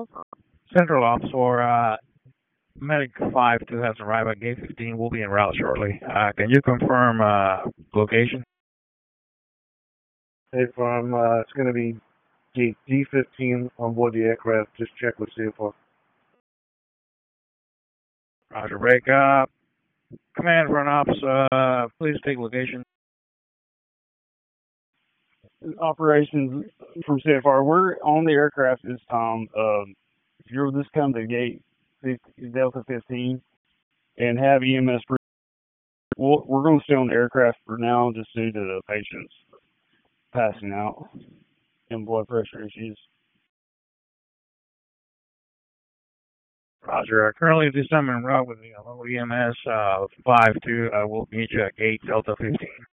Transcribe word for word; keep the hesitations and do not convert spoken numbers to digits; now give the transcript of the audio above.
Central? Central Ops for uh, Medic five two has arrived at gate fifteen. Will be en route shortly. Uh, can you confirm uh, location? Hey, Farm, uh, it's going to be gate D fifteen on board the aircraft. Just check with C F R. Roger, break up. Command front ops, uh, please take location. Operations from C F R. We're on the aircraft this time. Um, if you'll just come to gate fifty, Delta fifteen and have E M S. We'll, we're going to stay on the aircraft for now just due to the patients passing out and blood pressure issues. Roger. Uh, currently, this time en route with the uh, E M S uh, five two. Uh, we'll meet you at gate Delta fifteen.